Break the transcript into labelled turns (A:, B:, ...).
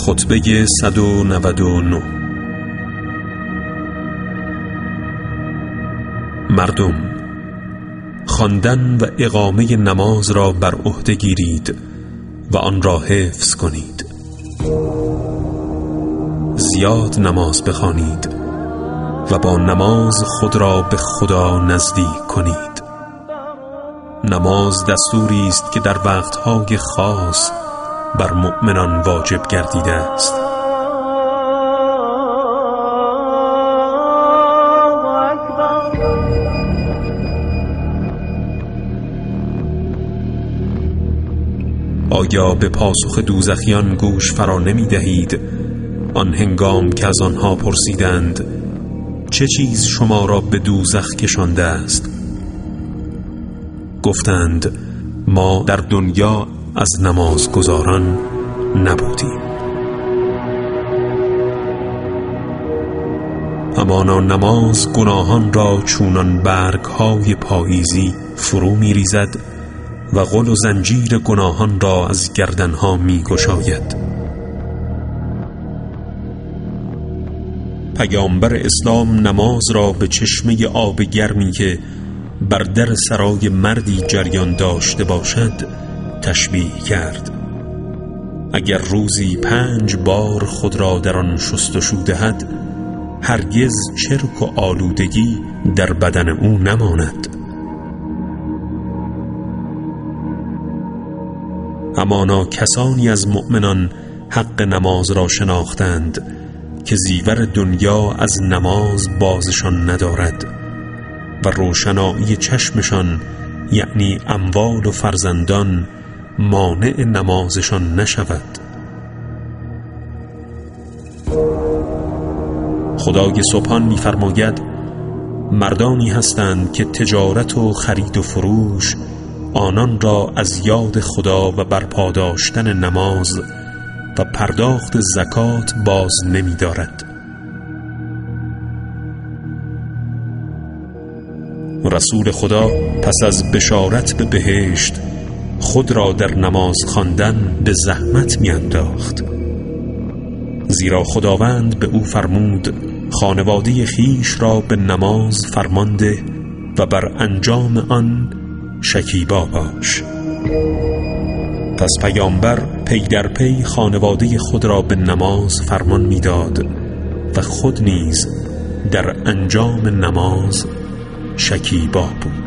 A: خطبه 199. مردم، خواندن و اقامه نماز را بر عهده گیرید و آن را حفظ کنید. زیاد نماز بخوانید و با نماز خود را به خدا نزدیک کنید. نماز دستوری است که در وقتهای خاص بر مؤمنان واجب گردیده است. آیا به پاسخ دوزخیان گوش فرا نمی دهید آن هنگام که از آنها پرسیدند چه چیز شما را به دوزخ کشانده است؟ گفتند ما در دنیا از نمازگزاران نبودیم. همانا نماز گناهان را چونان برگ‌های پاییزی فرو می‌ریزد و غل و زنجیر گناهان را از گردنها می‌گشاید. پیامبر اسلام نماز را به چشمه آب گرمی که بر در سرای مردی جریان داشته باشد تشبیه کرد. اگر روزی 5 بار خود را در آن شستشو دهد، هرگز چرک و آلودگی در بدن او نماند. همانا کسانی از مؤمنان حق نماز را شناختند که زیور دنیا از نماز بازشان ندارد و روشنایی چشمشان یعنی اموال و فرزندان مانع نمازشان نشود. خدای سبحان می‌فرماید مردانی هستند که تجارت و خرید و فروش آنان را از یاد خدا و برپا داشتن نماز و پرداخت زکات باز نمی دارد. رسول خدا پس از بشارت به بهشت خود را در نماز خواندن به زحمت می انداخت، زیرا خداوند به او فرمود خانواده خیش را به نماز فرمانده و بر انجام آن شکیبا باش. پس پیامبر پی در پی خانواده خود را به نماز فرمان می‌داد و خود نیز در انجام نماز شکیبا بود.